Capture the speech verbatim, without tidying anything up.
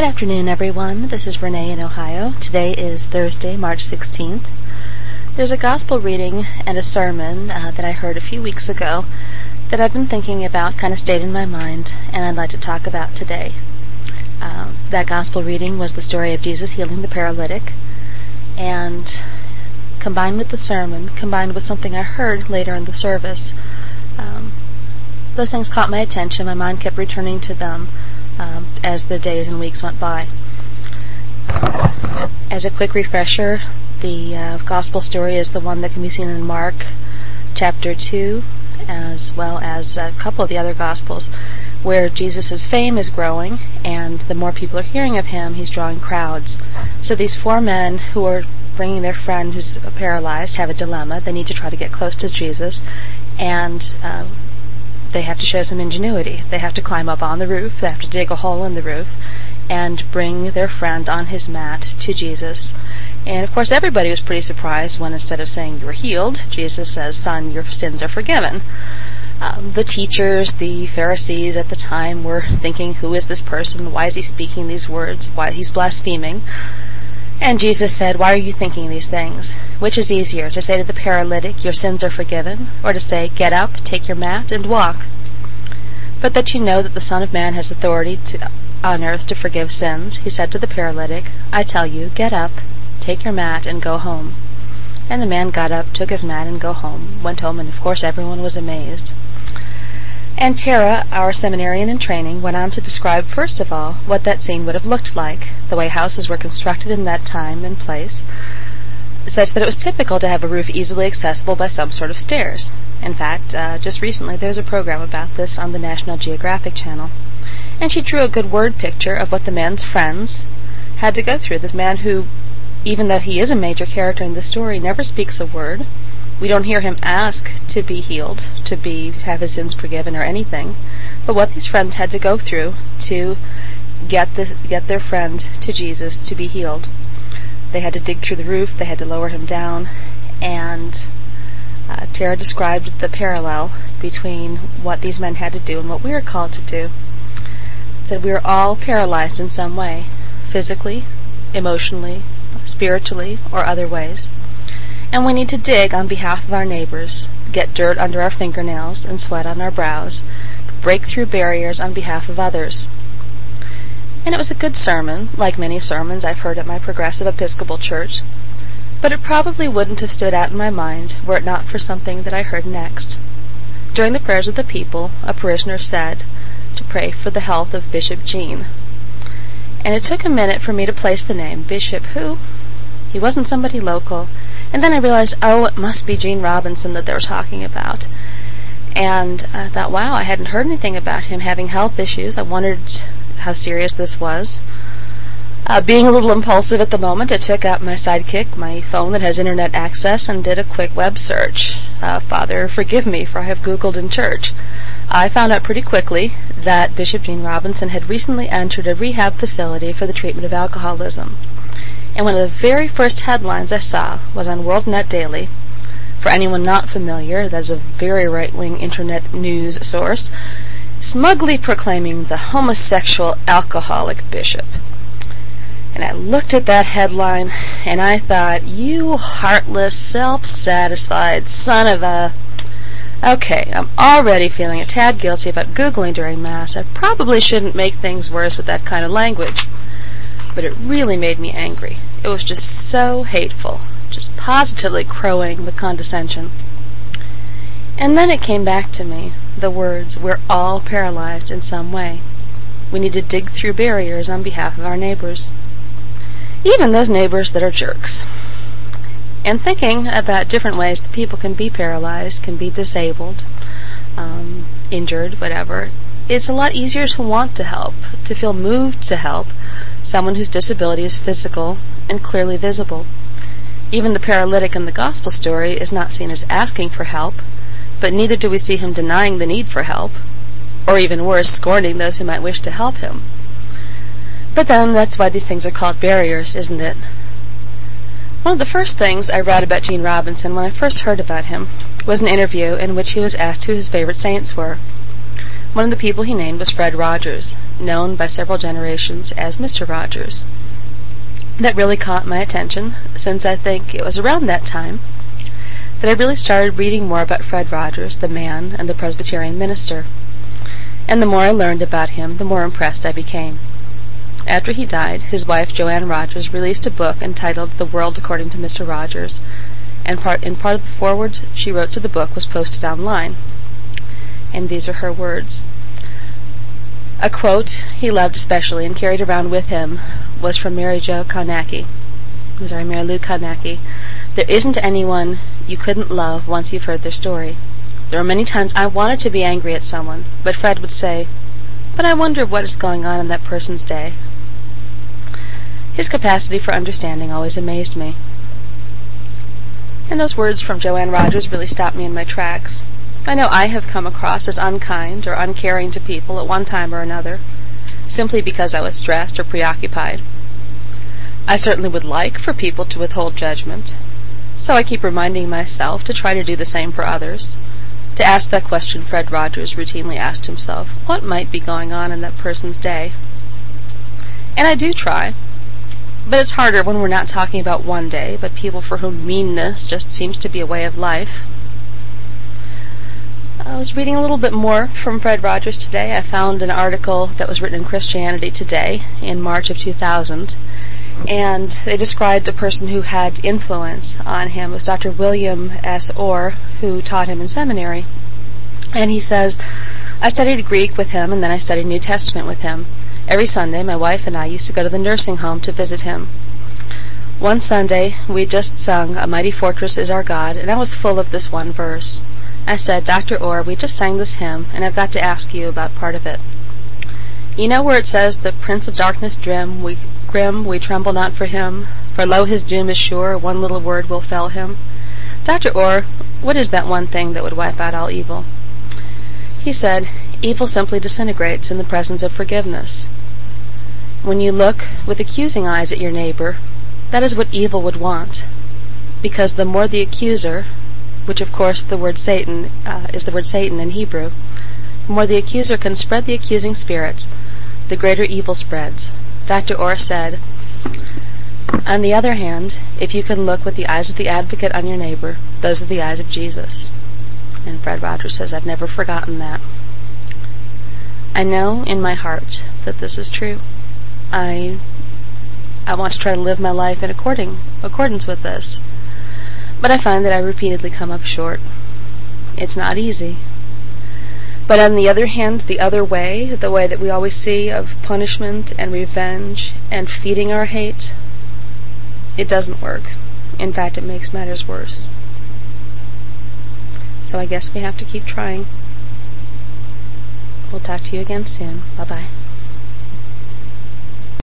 Good afternoon, everyone. This is Renee in Ohio. Today is Thursday, March sixteenth. There's a gospel reading and a sermon uh, that I heard a few weeks ago that I've been thinking about, kind of stayed in my mind, and I'd like to talk about today. Uh, that gospel reading was the story of Jesus healing the paralytic, and combined with the sermon, combined with something I heard later in the service, um, those things caught my attention. My mind kept returning to them Um, as the days and weeks went by. As a quick refresher, the uh, gospel story is the one that can be seen in Mark chapter two, as well as a couple of the other gospels, where Jesus' fame is growing, and the more people are hearing of him, he's drawing crowds. So these four men who are bringing their friend who's paralyzed have a dilemma. They need to try to get close to Jesus, and uh, they have to show some ingenuity. They have to climb up on the roof, they have to dig a hole in the roof, and bring their friend on his mat to Jesus. And of course everybody was pretty surprised when, instead of saying you were healed, Jesus says, "Son, your sins are forgiven." Um, the teachers, the Pharisees at the time, were thinking, who is this person? Why is he speaking these words? Why he's blaspheming? And Jesus said, "Why are you thinking these things? Which is easier, to say to the paralytic, your sins are forgiven, or to say, get up, take your mat, and walk? But that you know that the Son of Man has authority to, on earth to forgive sins, he said to the paralytic, I tell you, get up, take your mat, and go home." And the man got up, took his mat, and go home, went home, and of course everyone was amazed. And Tara, our seminarian in training, went on to describe, first of all, what that scene would have looked like, the way houses were constructed in that time and place, such that it was typical to have a roof easily accessible by some sort of stairs. In fact, uh, just recently there was a program about this on the National Geographic Channel, and she drew a good word picture of what the man's friends had to go through. This man who, even though he is a major character in the story, never speaks a word. We don't hear him ask to be healed, to be have his sins forgiven or anything. But what these friends had to go through to get the, get their friend to Jesus to be healed. They had to dig through the roof, they had to lower him down, and uh, Tara described the parallel between what these men had to do and what we are called to do. It said we are all paralyzed in some way, physically, emotionally, spiritually, or other ways. And we need to dig on behalf of our neighbors, get dirt under our fingernails and sweat on our brows, break through barriers on behalf of others. And it was a good sermon, like many sermons I've heard at my Progressive Episcopal Church, but it probably wouldn't have stood out in my mind were it not for something that I heard next. During the prayers of the people, a parishioner said to pray for the health of Bishop Gene. And it took a minute for me to place the name. Bishop who? He wasn't somebody local. And then I realized, oh, it must be Gene Robinson that they were talking about. And I thought, wow, I hadn't heard anything about him having health issues. I wondered how serious this was. Uh, being a little impulsive at the moment, I took out my Sidekick, my phone that has internet access, and did a quick web search. Uh, Father, forgive me, for I have Googled in church. I found out pretty quickly that Bishop Gene Robinson had recently entered a rehab facility for the treatment of alcoholism. And one of the very first headlines I saw was on World Net Daily. For anyone not familiar, that is a very right-wing internet news source, smugly proclaiming the homosexual alcoholic bishop. And I looked at that headline, and I thought, you heartless, self-satisfied son of a... Okay, I'm already feeling a tad guilty about Googling during Mass. I probably shouldn't make things worse with that kind of language. But it really made me angry. It was just so hateful, just positively crowing with condescension. And then it came back to me, the words, we're all paralyzed in some way. We need to dig through barriers on behalf of our neighbors. Even those neighbors that are jerks. And thinking about different ways that people can be paralyzed, can be disabled, um, injured, whatever, it's a lot easier to want to help, to feel moved to help someone whose disability is physical and clearly visible. Even the paralytic in the gospel story is not seen as asking for help, but neither do we see him denying the need for help, or even worse, scorning those who might wish to help him. But then that's why these things are called barriers, isn't it? One of the first things I read about Gene Robinson when I first heard about him was an interview in which he was asked who his favorite saints were. One of the people he named was Fred Rogers, known by several generations as Mister Rogers. That really caught my attention, since I think it was around that time that I really started reading more about Fred Rogers, the man and the Presbyterian minister. And the more I learned about him, the more impressed I became. After he died, his wife Joanne Rogers released a book entitled The World According to Mister Rogers, and part, in part of the foreword she wrote to the book was posted online. And these are her words. A quote he loved especially and carried around with him was from Mary Jo Kaunacki. I'm sorry, Mary Lou Kaunacki. There isn't anyone you couldn't love once you've heard their story. There were many times I wanted to be angry at someone, but Fred would say, "But I wonder what is going on in that person's day." His capacity for understanding always amazed me. And those words from Joanne Rogers really stopped me in my tracks. I know I have come across as unkind or uncaring to people at one time or another, simply because I was stressed or preoccupied. I certainly would like for people to withhold judgment, so I keep reminding myself to try to do the same for others, to ask that question Fred Rogers routinely asked himself, what might be going on in that person's day? And I do try, but it's harder when we're not talking about one day, but people for whom meanness just seems to be a way of life. I was reading a little bit more from Fred Rogers today. I found an article that was written in Christianity Today in March of two thousand, and they described a person who had influence on him. It was Doctor William S. Orr, who taught him in seminary. And he says, I studied Greek with him, and then I studied New Testament with him. Every Sunday, my wife and I used to go to the nursing home to visit him. One Sunday, we just sung A Mighty Fortress is Our God, and I was full of this one verse. I said, Doctor Orr, we just sang this hymn, and I've got to ask you about part of it. You know where it says, the Prince of Darkness grim, we, grim, we tremble not for him, for lo, his doom is sure, one little word will fell him. Doctor Orr, what is that one thing that would wipe out all evil? He said, evil simply disintegrates in the presence of forgiveness. When you look with accusing eyes at your neighbor, that is what evil would want, because the more the accuser, which of course the word Satan uh, is the word Satan in Hebrew, the more the accuser can spread the accusing spirit, the greater evil spreads. Doctor Orr said, on the other hand, if you can look with the eyes of the advocate on your neighbor, those are the eyes of Jesus. And Fred Rogers says, I've never forgotten that. I know in my heart that this is true. I I want to try to live my life in according, accordance with this. But I find that I repeatedly come up short. It's not easy. But on the other hand, the other way, the way that we always see of punishment and revenge and feeding our hate, it doesn't work. In fact, it makes matters worse. So I guess we have to keep trying. We'll talk to you again soon. Bye-bye.